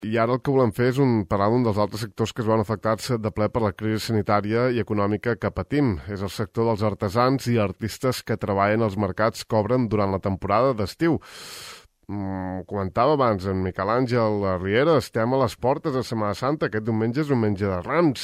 I ara el que volem fer és parlar d'un dels altres sectors que es van afectats de ple per la crisi sanitària i econòmica que patim. És el sector dels artesans i artistes que treballen als mercats que obren durant la temporada d'estiu. Comentava abans en Miquel Àngel Riera, estem a les portes de Setmana Santa, aquest diumenge és diumenge de Rams,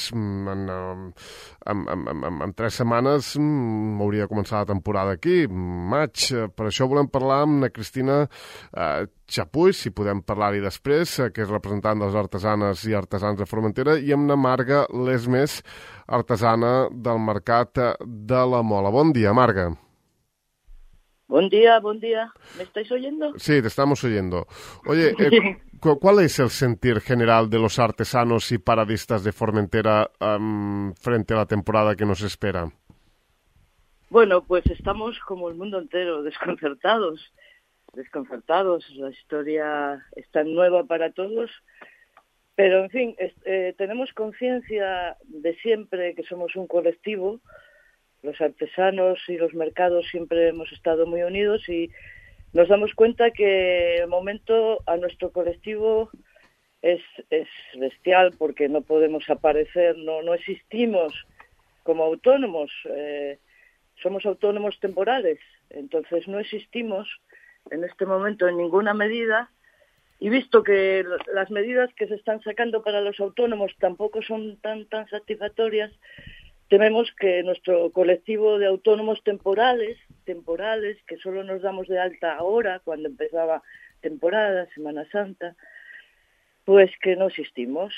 en 3 setmanes hauria de començar la temporada aquí, maig. Per això volem parlar amb la Cristina Chapuy, si podem parlar-hi després, que és representant dels artesanes i artesans de Formentera, i amb la Marga Lesmes, artesana del Mercat de la Mola. Bon dia, Marga. Buen día, buen día. ¿Me estáis oyendo? Sí, te estamos oyendo. Oye, ¿cuál es el sentir general de los artesanos y paradistas de Formentera frente a la temporada que nos espera? Bueno, pues estamos como el mundo entero, desconcertados. La historia es tan nueva para todos, pero en fin, tenemos conciencia de siempre que somos un colectivo. Los artesanos y los mercados siempre hemos estado muy unidos y nos damos cuenta que el momento a nuestro colectivo es bestial porque no podemos aparecer, no existimos como autónomos, somos autónomos temporales, entonces no existimos en este momento en ninguna medida y visto que las medidas que se están sacando para los autónomos tampoco son tan satisfactorias, tememos que nuestro colectivo de autónomos temporales, que solo nos damos de alta ahora, cuando empezaba temporada, Semana Santa, pues que no existimos.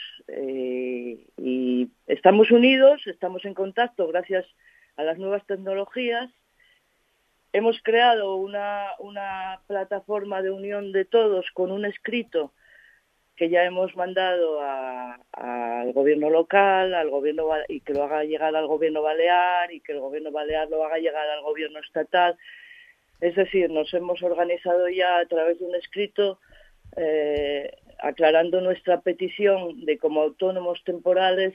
Y estamos unidos, estamos en contacto gracias a las nuevas tecnologías. Hemos creado una plataforma de unión de todos con un escrito que ya hemos mandado al gobierno local, y que lo haga llegar al gobierno balear, y que el gobierno balear lo haga llegar al gobierno estatal. Es decir, nos hemos organizado ya a través de un escrito aclarando nuestra petición de como autónomos temporales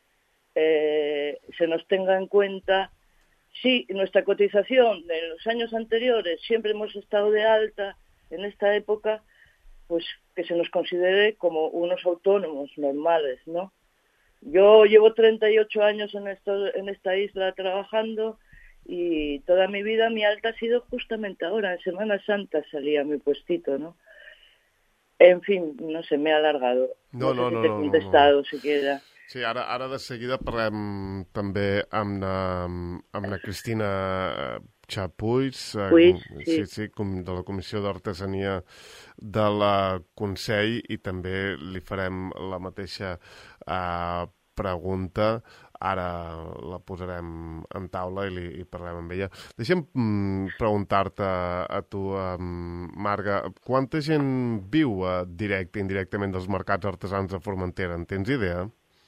se nos tenga en cuenta. Sí, nuestra cotización de los años anteriores siempre hemos estado de alta en esta época, pues que se nos considere como unos autónomos normales, ¿no? Yo llevo 38 años en esta isla trabajando y toda mi vida mi alta ha sido justamente ahora, en Semana Santa salía mi puestito, ¿no? En fin, no sé, me he alargado. No sé si te he contestado siquiera. Sí, ara de seguida parlem també amb la Cristina Chapuy, sí, de la Comissió d'Artesania de la Consell, i també li farem la mateixa pregunta. Ara la posarem en taula i parlem amb ella. Deixa'm preguntar-te a tu, Marga, quanta gent viu directe i indirectament dels mercats artesans de Formentera? En tens idea?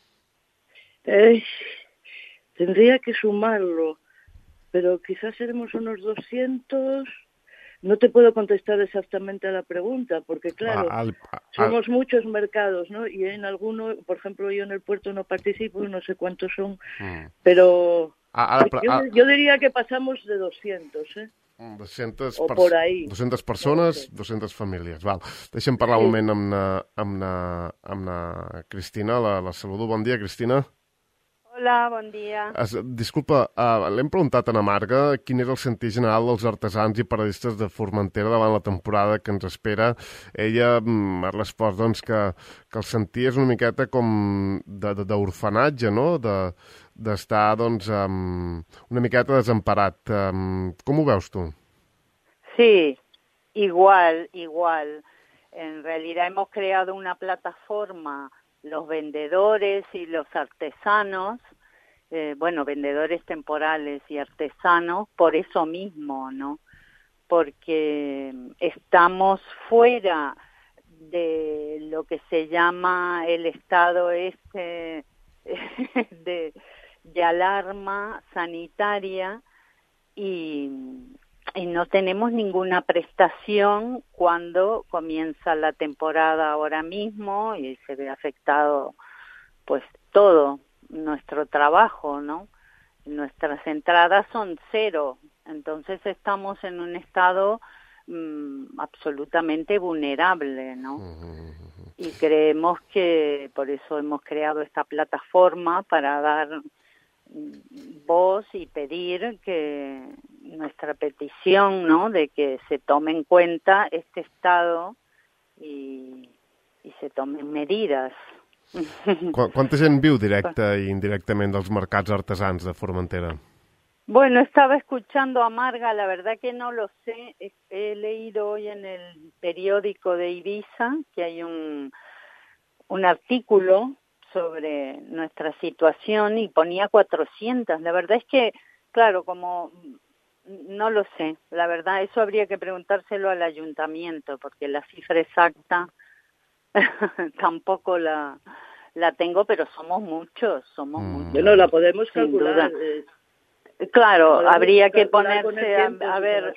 Tendría que sumarlo, pero quizás seremos unos 200. No te puedo contestar exactamente a la pregunta, porque claro, somos muchos mercados, ¿no? Y en alguno, por ejemplo, yo en el puerto no participo, no sé cuántos son, pero yo diría que pasamos de 200, ¿eh? 200 o por ahí. 200 persones, 200 famílies. Val. Deixa'm parlar un moment amb la Cristina. La saludo. Bon dia, Cristina. Hola, bon dia. Disculpa, l'hem preguntat a la Marga quin és el sentir general dels artesans i paradistes de Formentera davant la temporada que ens espera. Ella ha respost doncs, que el sentir és una miqueta com d'orfenatge, no? D'estar doncs, una miqueta desemparat. Com ho veus tu? Sí, igual. En realidad hemos creado una plataforma, los vendedores y los artesanos, vendedores temporales y artesanos, por eso mismo, ¿no? Porque estamos fuera de lo que se llama el estado de alarma sanitaria y no tenemos ninguna prestación cuando comienza la temporada ahora mismo y se ve afectado pues todo nuestro trabajo, ¿no? Nuestras entradas son 0, entonces estamos en un estado absolutamente vulnerable, ¿no? y creemos que por eso hemos creado esta plataforma para dar voz y pedir que nuestra petición, ¿no?, de que se tome en cuenta este estado y se tomen medidas. Quanta gent viu directa i indirectament dels mercats artesans de Formentera? Bueno, estaba escuchando a Marga, la verdad que no lo sé. He leído hoy en el periódico de Ibiza que hay un artículo sobre nuestra situación y ponía 400. La verdad es que, claro, como no lo sé, la verdad eso habría que preguntárselo al ayuntamiento porque la cifra exacta tampoco la tengo, pero somos muchos. Bueno, la podemos calcular. Claro, habría que ponerse a ver.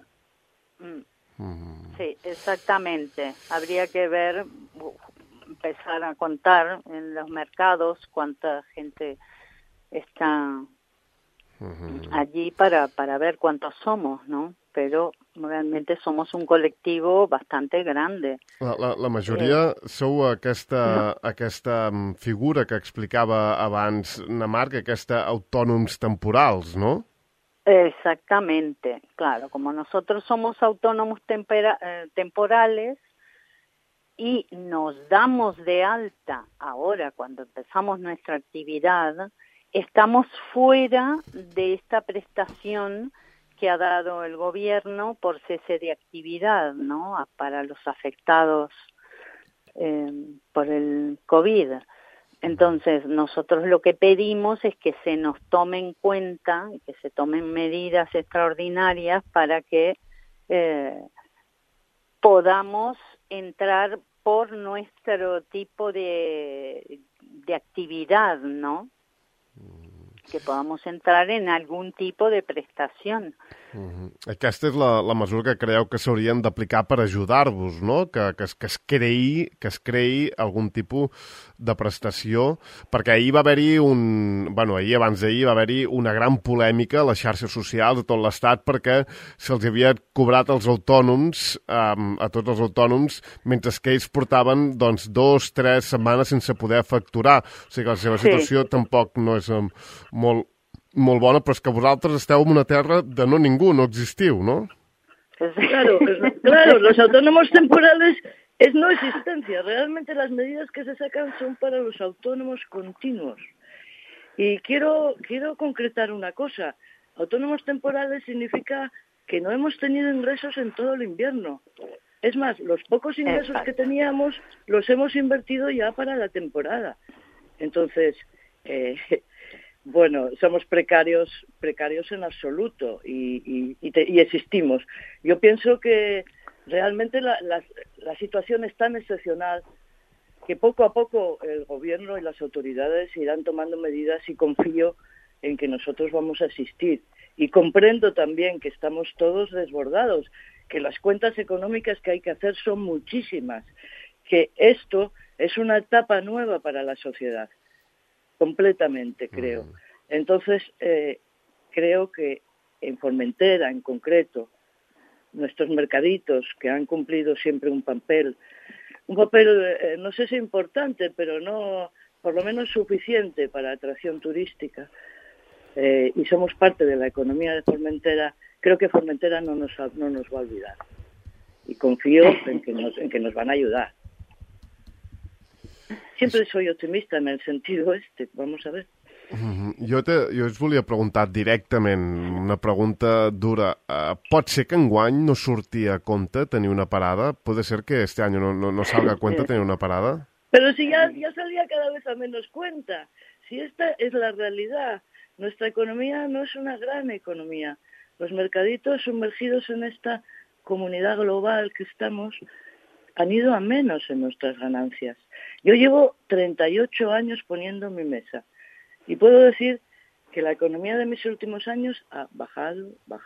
Sí, exactamente. Habría que ver, empezar a contar en los mercados cuánta gente está allí para ver cuántos somos, ¿no? Pero realmente somos un colectivo bastante grande. La majoria sou aquesta figura que explicava abans na Marc, aquesta autònoms temporals, ¿no? Exactamente, claro. Como nosotros somos autónomos temporales y nos damos de alta ahora cuando empezamos nuestra actividad, estamos fuera de esta prestación que ha dado el gobierno por cese de actividad, ¿no?, para los afectados por el COVID. Entonces, nosotros lo que pedimos es que se nos tome en cuenta, que se tomen medidas extraordinarias para que podamos entrar por nuestro tipo de actividad, ¿no? Que podamos entrar en algun tipus de prestació. Aquesta és la mesura que creieu que s'haurien d'aplicar per ajudar-vos, no? Que es creï algun tipus de prestació, perquè ahir va haver-hi ahir abans d'ahir va haver-hi una gran polèmica a les xarxes socials de tot l'estat perquè se'ls havia cobrat als autònoms, a tots els autònoms, mentre que ells portaven 2-3 setmanes sense poder facturar. O sigui que la seva situació tampoc no és molt bona, però és que vosaltres esteu en una terra de no ningú, no existiu, ¿no? Claro, los autónomos temporales es no existencia. Realmente las medidas que se sacan son para los autónomos continuos. Y quiero concretar una cosa. Autónomos temporales significa que no hemos tenido ingresos en todo el invierno. Es más, los pocos ingresos que teníamos los hemos invertido ya para la temporada. Entonces, bueno, somos precarios en absoluto y existimos. Yo pienso que realmente la situación es tan excepcional que poco a poco el gobierno y las autoridades irán tomando medidas y confío en que nosotros vamos a asistir. Y comprendo también que estamos todos desbordados, que las cuentas económicas que hay que hacer son muchísimas, que esto es una etapa nueva para la sociedad. Completamente, creo. Entonces, creo que en Formentera, en concreto, nuestros mercaditos, que han cumplido siempre un papel, no sé si importante, pero no, por lo menos suficiente para atracción turística, y somos parte de la economía de Formentera, creo que Formentera no nos va a olvidar. Y confío en que nos van a ayudar. Siempre soy optimista en el sentido vamos a ver. Jo us volia preguntar directament una pregunta dura. Pot ser que enguany no surti a compte tenir una parada? ¿Puede ser que este año no salga a cuenta tener una parada? Pero si ya salía cada vez a menos cuenta. Si esta es la realidad. Nuestra economía no es una gran economía. Los mercaditos sumergidos en esta comunidad global que estamos han ido a menos en nuestras ganancias. Yo llevo 38 años poniendo mi mesa y puedo decir que la economía de mis últimos años ha bajado.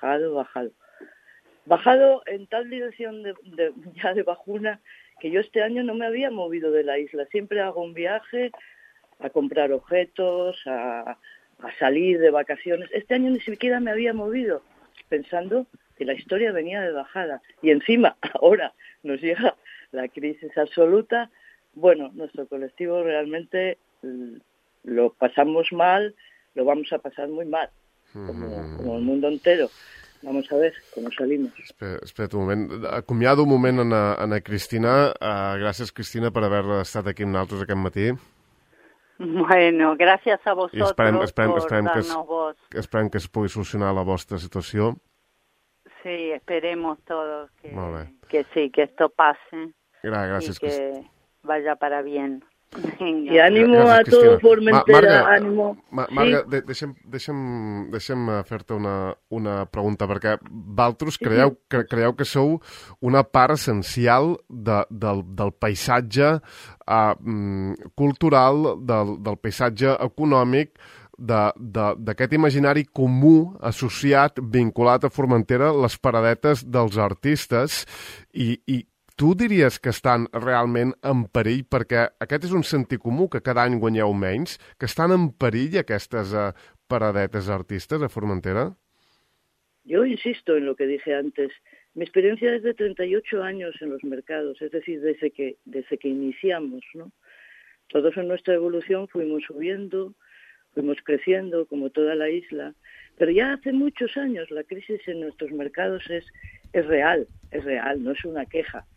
Bajado en tal dirección ya de bajuna que yo este año no me había movido de la isla. Siempre hago un viaje a comprar objetos, a salir de vacaciones. Este año ni siquiera me había movido, pensando que la historia venía de bajada. Y encima, ahora nos llega la crisis absoluta, bueno, nuestro colectivo realmente lo pasamos mal, lo vamos a pasar muy mal, como el mundo entero. Vamos a ver cómo salimos. Espera't un moment. Acomiado un moment a Cristina. Gràcies, Cristina, per haver estat aquí amb nosaltres aquest matí. Bueno, gracias a vosotros esperem por darnos voz. Esperem que es pugui solucionar la vostra situació. Sí, esperemos todos que sí, que esto pase. Gràcies, y que vaya para bien. Venga. Y ánimo a todo Formentera, ánimo. Marga, sí? deixa'm fer-te una pregunta, perquè vosaltres creieu que sou una part essencial del paisatge cultural, del paisatge econòmic, d'aquest imaginari comú associat, vinculat a Formentera, les paradetes dels artistes, i tu diries que estan realment en perill, perquè aquest és un sentit comú, que cada any guanyeu menys, que estan en perill aquestes paradetes artistes a Formentera? Yo insisto en lo que dije antes. Mi experiencia es de 38 años en los mercados, es decir, desde que iniciamos, ¿no? Todos en nuestra evolución fuimos subiendo, fuimos creciendo, como toda la isla, pero ya hace muchos años la crisis en nuestros mercados es real, no es una queja.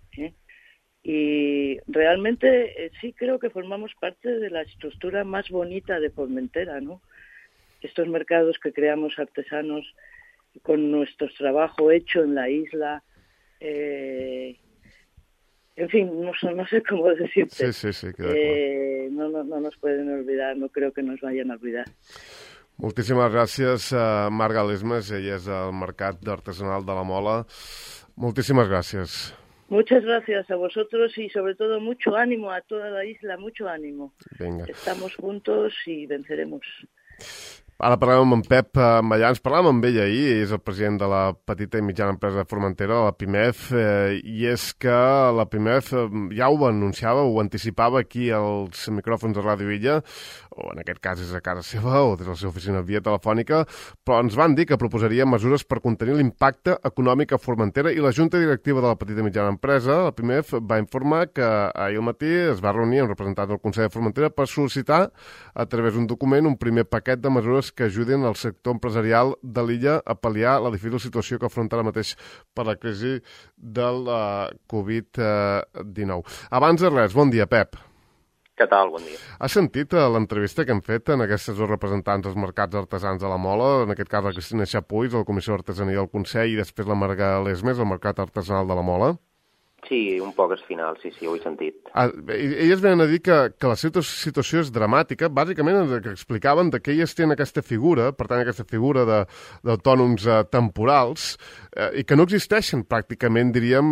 Y realmente sí creo que formamos parte de la estructura más bonita de Formentera, ¿no? Estos mercados que creamos artesanos con nuestro trabajo hecho en la isla, en fin, no sé cómo decirte. Sí, queda clar. No nos pueden olvidar, no creo que nos vayan a olvidar. Moltíssimes gràcies, Marga Lesmes, ella és al Mercat Artesanal de la Mola. Moltíssimes gràcies. Muchas gracias a vosotros y sobre todo mucho ánimo a toda la isla, mucho ánimo. Venga. Estamos juntos y venceremos. Ara parlem amb en Pep Mallans, parlàvem amb ell ahir, és el president de la petita i mitjana empresa de Formentera, la PIMEF, i és que la PIMEF ja ho anunciava, ho anticipava aquí als micròfons de Ràdio Illa, o en aquest cas és a casa seva o des de la seva oficina via telefònica, però ens van dir que proposaria mesures per contenir l'impacte econòmic a Formentera, i la Junta Directiva de la petita i mitjana empresa, la PIMEF, va informar que ahir al matí es va reunir amb representants del Consell de Formentera per sol·licitar, a través d'un document, un primer paquet de mesures que ajudin al sector empresarial de l'illa a pal·liar la difícil situació que afronta ara mateix per la crisi de la Covid-19. Abans de res, bon dia, Pep. Què tal? Bon dia. Has sentit l'entrevista que hem fet en aquests dos representants dels mercats artesans de la Mola, en aquest cas la Cristina Xapuis, de la Comissió d'Artesania del Consell, i després la Marga Lesmes, del Mercat Artesanal de la Mola? Sí, un poc al final, sí, ho he sentit. Elles venen a dir que la situació és dramàtica, bàsicament que explicaven que elles tenen aquesta figura, per tant aquesta figura d'autònoms temporals, i que no existeixen pràcticament, diríem,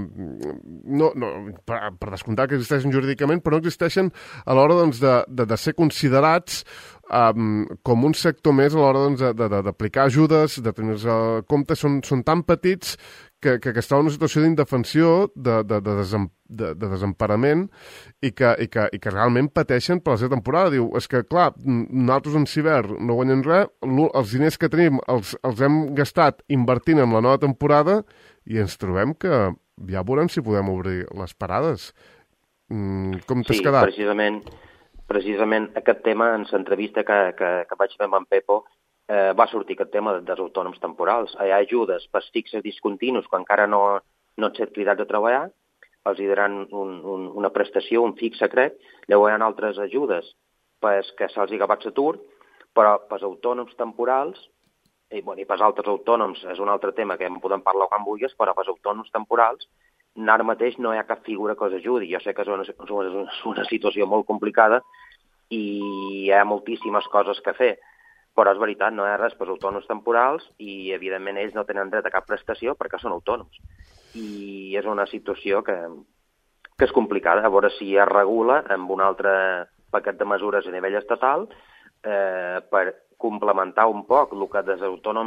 per descomptar que existeixen jurídicament, però no existeixen a l'hora de ser considerats com un sector més a l'hora d'aplicar ajudes, de tenir-los en compte, són tan petits que es troba en una situació d'indefensió, de desemparament, i que realment pateixen per la seva temporada. Diu, és que, clar, nosaltres en Ciber no guanyem res, els diners que tenim els hem gastat invertint en la nova temporada i ens trobem que ja veurem si podem obrir les parades. Com t'has quedat? Precisament aquest tema, en l'entrevista que vaig fer amb en Pepo, va sortir aquest tema dels autònoms temporals. Hi ha ajudes per fixes discontinus quan encara no han set cridats a treballar, els hi daran una prestació, un fixe, crec. Llavors hi ha altres ajudes que se'ls ha acabat l'atur, però pels autònoms temporals, i pels altres autònoms és un altre tema que en podem parlar quan vulguis, però pels autònoms temporals ara mateix no hi ha cap figura que els ajudi. Jo sé que és una situació molt complicada i hi ha moltíssimes coses que fer, però és veritat, no hi ha res per autònoms temporals i, evidentment, ells no tenen dret a cap prestació perquè són autònoms. I és una situació que és complicada. A veure si es regula amb un altre paquet de mesures a nivell estatal per complementar un poc el que dels autònoms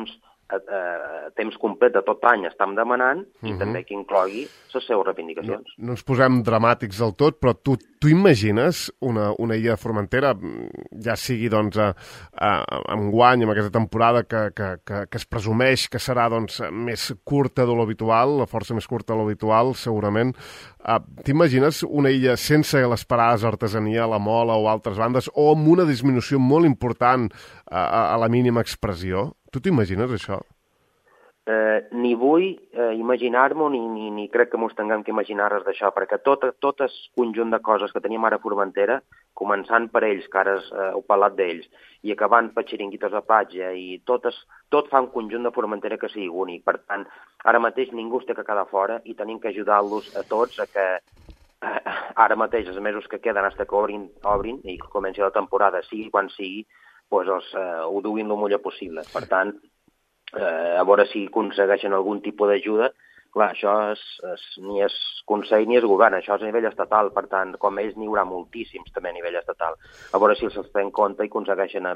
a temps complet de tot l'any estem demanant i també que inclogui les seves reivindicacions. No ens posem dramàtics del tot, però tu imagines una illa de Formentera, ja sigui doncs enguany, amb aquesta temporada que es presumeix que serà doncs més curta de l'habitual, la força més curta de l'habitual, segurament. T'imagines una illa sense les parades d'artesania, la Mola o altres bandes, o amb una disminució molt important a la mínima expressió? Tu t'imagines això? Ni vull imaginar-m'ho ni crec que mos tinguem que imaginar res d'això, perquè tot el conjunt de coses que teníem ara a Formentera, començant per ells, que ara heu parlat d'ells, i acabant per xiringuitos a platja, i tot fa un conjunt de Formentera que sigui únic. Per tant, ara mateix ningú es té que quedar fora i tenim que ajudar-los a tots a que ara mateix, els mesos que queden fins que obrin i que comenci la temporada, sigui quan sigui, doncs ho duguin el millor possible. Per tant, a veure si aconsegueixen algun tipus d'ajuda. Clar, això ni és Consell ni és Govern, això és a nivell estatal, per tant, com ells n'hi haurà moltíssims també a nivell estatal. A veure si els tenen en compte i aconsegueixen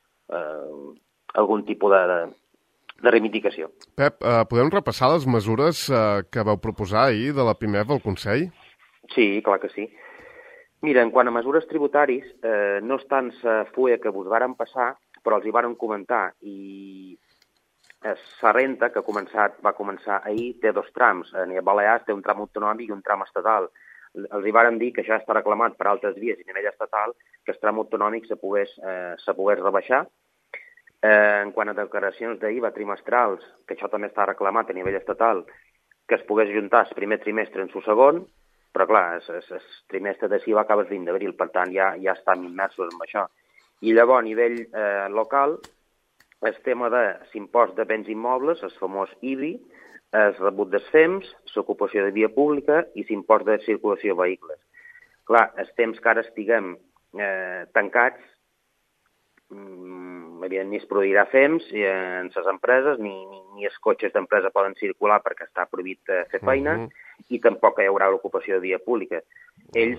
algun tipus de reivindicació. Pep, podem repassar les mesures que vau proposar ahir de la PIMEF al Consell? Sí, clar que sí. Mira, en quant a mesures tributaris, no és tant la fulla que vos varen passar, però els hi varen comentar, i la renta, que va començar ahir, té dos trams. A Balears té un tram autonòmic i un tram estatal. Els hi varen dir que això està reclamat per altres vies i a nivell estatal, que el tram autonòmic se pogués rebaixar. En quant a declaracions d'IVA trimestrals, que això també està reclamat a nivell estatal, que es pogués juntar el primer trimestre en el segon, però clar, el trimestre de SIVA acaba el 20 d'abril, per tant ja estan immersos en això. I llavors, a nivell local, el tema de l'impost de béns immobles, el famós IBI, el rebut dels FEMS, l'ocupació de via pública i l'impost de circulació de vehicles. Clar, el temps que ara estiguem tancats, evidentment ni es produirà FEMS en les empreses, ni els cotxes d'empresa poden circular perquè està prohibit fer feina, i tampoc hi haurà l'ocupació de via pública. Ells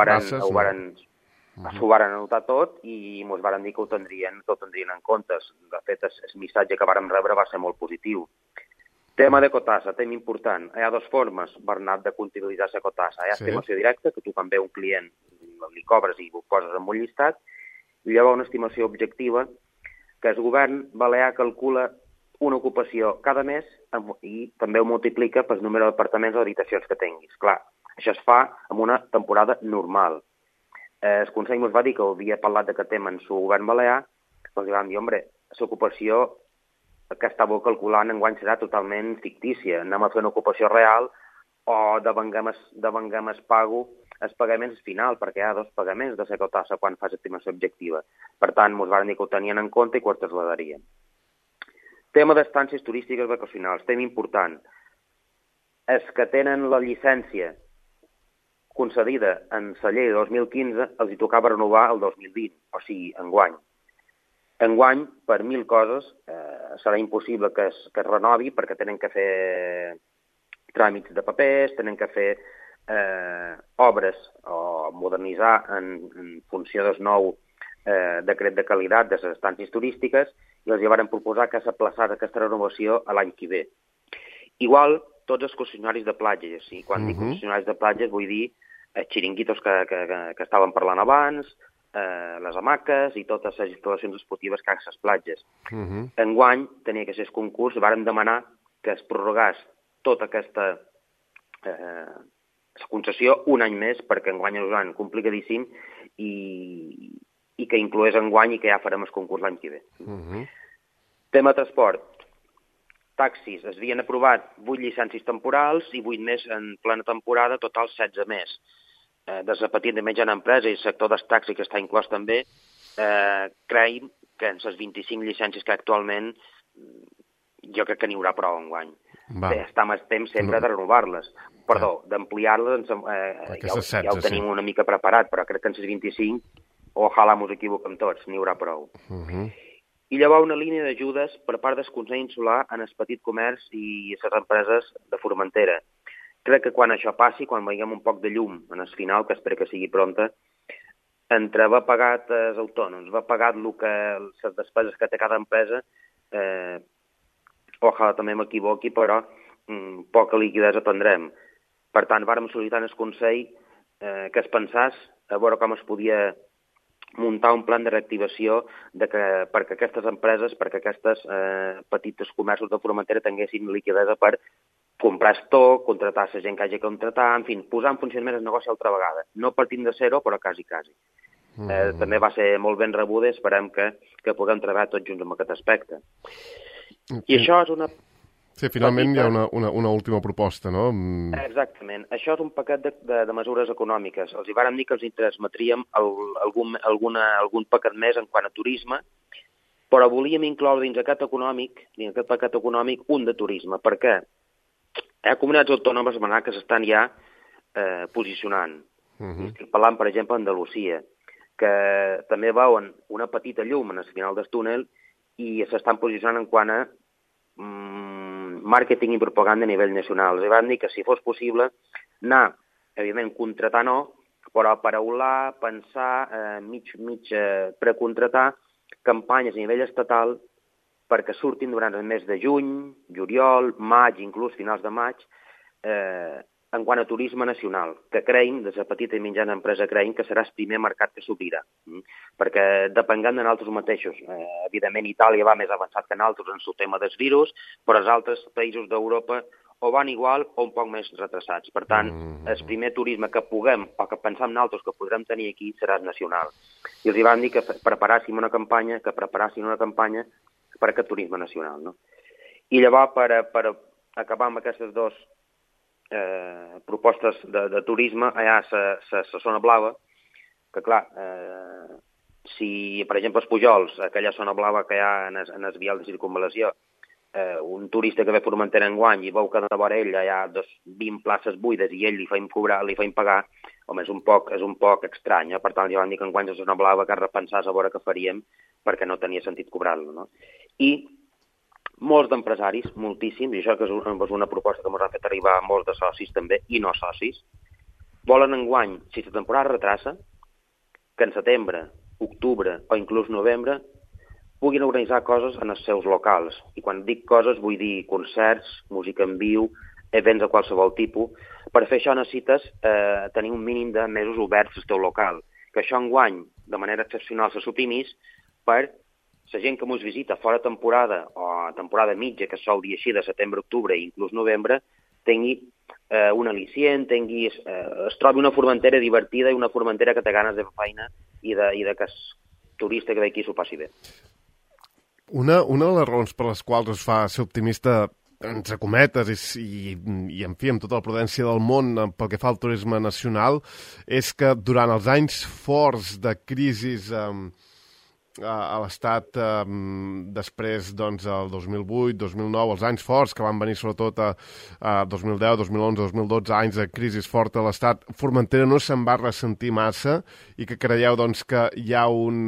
s'ho varen anotar tot i ens varen dir que ho tindrien en compte. De fet, el missatge que vàrem rebre va ser molt positiu. Tema de cotassa, tema important. Hi ha dues formes, Bernat, de comptabilitzar la cotassa. Hi ha estimació directa, que tu quan ve un client li cobres i ho poses en un llistat, i llavors una estimació objectiva, que el govern balear calcula una ocupació cada mes i també ho multiplica pel número d'apartaments o habitacions que tinguis. Clar, això es fa en una temporada normal. El Consell ens va dir que havia parlat d'aquest tema en el govern balear, doncs vam dir, l'ocupació que estàveu calculant enguany serà totalment fictícia. Anem a fer una ocupació real o devenguem els pagaments final, perquè hi ha dos pagaments de la cotassa quan fas estimació objectiva. Per tant, ens van dir que ho tenien en compte i que ho traslladarien. Tema d'estàncies turístiques vacacionals, tema important. Els que tenen la llicència concedida en la llei de 2015 els hi tocava renovar el 2020, o sigui, enguany. Enguany, per 1.000 coses, serà impossible que es renovi perquè tenen que fer tràmits de papers, tenen que fer obres o modernitzar en funció del nou decret de qualitat de les estàncies turístiques, i els van proposar que s'aplaçés aquesta renovació a l'any que ve. Igual, tots els concessionaris de platges, i quan dic concessionaris de platges vull dir xiringuitos que estaven parlant abans, les hamaques i totes les instal·lacions esportives que hi ha a les platges. Enguany tenia que ser el concurs, vàrem demanar que es prorrogés tota aquesta concessió un any més, perquè enguany és un any complicadíssim i que incloés enguany i que ja farem el concurs l'any que ve. Tema transport. Taxis. Es havien aprovat 8 llicències temporals i 8 més en plena temporada, total 16 més. Des de petita i mitjana empresa i el sector dels taxis, que està inclòs també, creiem que en les 25 llicències que actualment jo crec que n'hi haurà prou enguany. Està més temps sempre de renovar-les. Perdó, d'ampliar-les ja ho tenim una mica preparat, però crec que en les 25, ojalà mos equivoquem tots, n'hi haurà prou. I llavors una línia d'ajudes per part del Consell Insular en el petit comerç i les empreses de Formentera. Crec que quan això passi, quan veiem un poc de llum en el final, que espero que sigui pronta, entre va pagat els autònoms, va pagat les despeses que té cada empresa, ojalà també m'equivoqui, però poca liquidesa prendrem. Per tant, vàrem sol·licitar en el Consell que es pensés a veure com es podia muntar un plan de reactivació perquè aquestes empreses, perquè aquestes petites comerços de Formentera tinguessin liquidesa per comprar estoc, contratar la gent que hagi de contratar, en fi, posar en funcionament el negoci altra vegada. No partint de zero, però quasi. També va ser molt ben rebuda i esperem que puguem treballar tots junts en aquest aspecte. I això és una... Sí, finalment hi ha una última proposta, no? Exactament. Això és un paquet de mesures econòmiques. Els hi vàrem dir que els hi transmetríem algun paquet més en quant a turisme, però volíem incloure dins aquest paquet econòmic, un de turisme. Per què? Hi ha comunitats autònomes que s'estan ja posicionant. Estic parlant, per exemple, d'Andalusia, que també veuen una petita llum en el final del túnel i s'estan posicionant en quant a màrqueting i propaganda a nivell nacional. Els van dir que si fos possible anar, evidentment, contratar no, però paraular, pensar, mig precontratar campanyes a nivell estatal perquè surtin durant el mes de juny, juliol, maig, inclús finals de maig, en quant a turisme nacional, que creiem, des de petita i mitjana empresa, creiem que serà el primer mercat que s'obrirà. Perquè depenguem de nosaltres mateixos. Evidentment, Itàlia va més avançat que nosaltres en el tema dels virus, però els altres països d'Europa o van igual o un poc més retrasats. Per tant, el primer turisme que puguem o que pensem nosaltres que podrem tenir aquí serà nacional. I els hi van dir que preparàssim una campanya per aquest turisme nacional. No? I llavors, per acabar amb aquestes dues propostes de turisme, allà a la zona blava, que clar, si, per exemple, els Pujols, aquella zona blava que hi ha en el vial de circunvalació, un turista que ve a Formentera enguany i veu que de vora ell hi ha 20 places buides i ell li feim pagar, home, és un poc estrany. Per tant, ja van dir que enguany la zona blava que repensàs a veure què faríem perquè no tenia sentit cobrar-lo. No? I molts d'empresaris, moltíssims, i això que és una proposta que ens han fet arribar molts de socis també, i no socis, volen enguany, si la temporada retrassa, que en setembre, octubre o inclús novembre puguin organitzar coses en els seus locals. I quan dic coses vull dir concerts, música en viu, events de qualsevol tipus. Per fer això necessites tenir un mínim de mesos oberts al teu local. Que això enguany, de manera excepcional, se suprimís per la gent que ens visita fora temporada o temporada mitja, que sol dir així de setembre, octubre i inclús novembre, tingui un al·licient, es trobi una Formentera divertida i una Formentera que té ganes de fer feina i de que el turista que ve aquí s'ho passi bé. Una de les raons per les quals es fa ser optimista, entre cometes, i en fi, amb tota la prudència del món pel que fa al turisme nacional, és que durant els anys forts de crisis a l'Estat després del 2008, 2009, els anys forts que van venir sobretot a 2010, 2011, 2012, anys de crisi forta a l'Estat, Formentera no se'n va ressentir massa i que creieu que hi ha un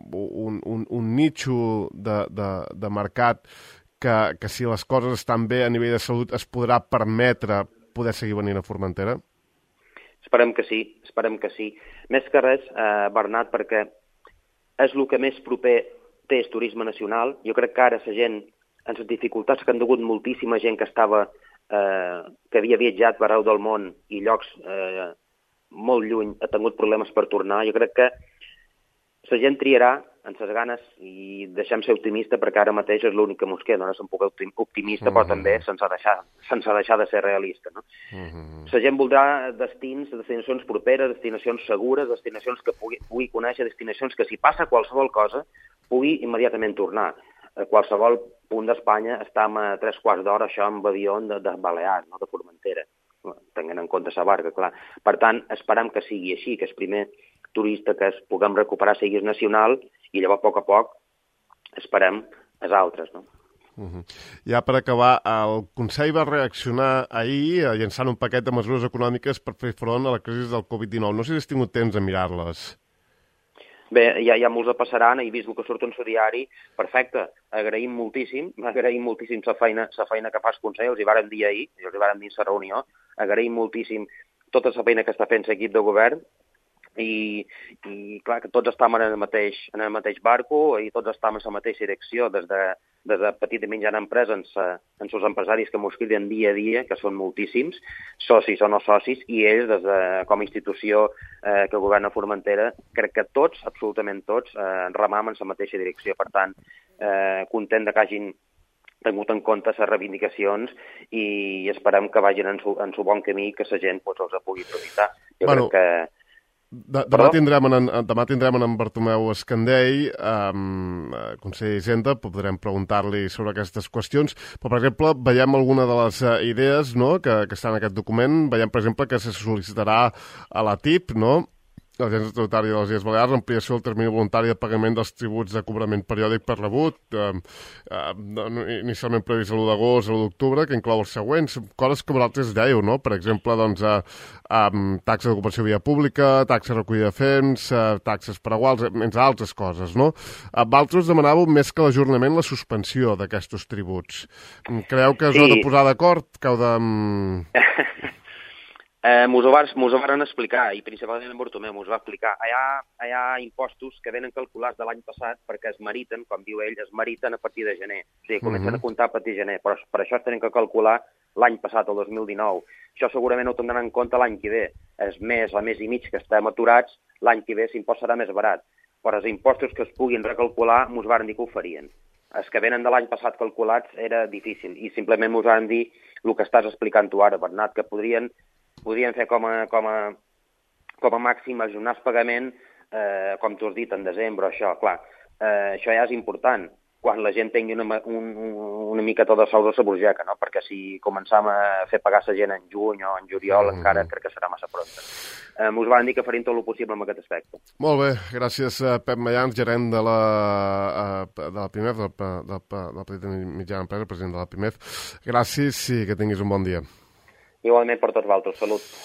nitxo de mercat que si les coses estan bé a nivell de salut es podrà permetre poder seguir venint a Formentera? Esperem que sí. Més que res, Bernat, perquè és el que més proper té el turisme nacional. Jo crec que ara la gent, en les dificultats que han hagut moltíssima gent que havia viatjat per arreu del món i llocs molt lluny, ha tingut problemes per tornar. Jo crec que la gent triarà en ses ganes i deixem ser optimista perquè ara mateix és l'únic que ens queda. No som poc optimista, però també sense deixar de ser realista. No? La gent voldrà destinacions properes, destinacions segures, destinacions que pugui conèixer, destinacions que si passa qualsevol cosa pugui immediatament tornar. A qualsevol punt d'Espanya estem a 3 quarts d'hora, això amb avió de Balears, no? De Formentera, tenint en compte la barca, clar. Per tant, esperem que sigui així, que el primer turista que es puguem recuperar sigui nacional i llavors a poc esperem els altres, no? Ja per acabar, el Consell va reaccionar ahir llançant un paquet de mesures econòmiques per fer front a la crisi del Covid-19. No sé si has tingut temps de mirar-les. Bé, ja molts passaran, he vist el que surt en el diari, perfecte, agraïm moltíssim la feina que fa el Consell, els hi vàrem dir ahir, els hi vàrem dir en la reunió, agraïm moltíssim tota la feina que està fent l'equip de govern, i clar, que tots estem en el mateix barco i tots estem en la mateixa direcció, des de des de petita i mitjana empresa, en els empresaris que mos criden dia a dia, que són moltíssims, socis o no socis, i ells, com a institució que governa Formentera, crec que tots, absolutament tots, remam en la mateixa direcció. Per tant, content que hagin tingut en compte les reivindicacions i esperem que vagin en su bon camí, que la gent els pugui aprofitar. Jo crec que... Demà tindrem en Bartomeu Escandell, conseller d'Hisenda, podrem preguntar-li sobre aquestes qüestions, però, per exemple, veiem alguna de les idees, no?, que estan en aquest document. Veiem, per exemple, que se sol·licitarà a la TIP, no?, l'Agència Tributària de les Illes Balears, ampliació del termini voluntari de pagament dels tributs de cobrament periòdic per rebut, inicialment previst l'1 d'agost a l'1 d'octubre, que inclou els següents, coses que vosaltres dèieu, no? Per exemple, doncs, taxa d'ocupació via pública, taxa de recollida de fems, taxes per aguals, entre altres coses, no? Vosaltres demanàveu més que l'ajornament la suspensió d'aquests tributs. Creu que us heu de posar d'acord? Que heu de... Mos ho varen explicar, i principalment en Bartomeu mos va explicar. Hi ha impostos que venen calculats de l'any passat perquè es meriten, com diu ell, es meriten a partir de gener. O sigui, comencen a comptar a partir de gener, però per això es tenen que calcular l'any passat, el 2019. Això segurament ho tindran en compte l'any que ve. És mes i mig que estem aturats, l'any que ve l'impost serà més barat. Però els impostos que es puguin recalcular mos varen dir que ho farien. Els que venen de l'any passat calculats era difícil, i simplement mos varen dir el que estàs explicant tu ara, Bernat, que podrien fer com a màxim ajornar el pagament, com tu has dit, en desembre, això, clar. Això ja és important, quan la gent tingui una miqueta de sou de la burgeca, no? Perquè si començam a fer pagar la gent en juny o en juliol, encara crec que serà massa pronta. Us van dir que farien tot el possible en aquest aspecte. Molt bé, gràcies, Pep Mayans, gerent de la PIMEF, de la petita i mitjana empresa, president de la PIMEF. Gràcies i que tinguis un bon dia. Igualment per tots vosaltres. Salut.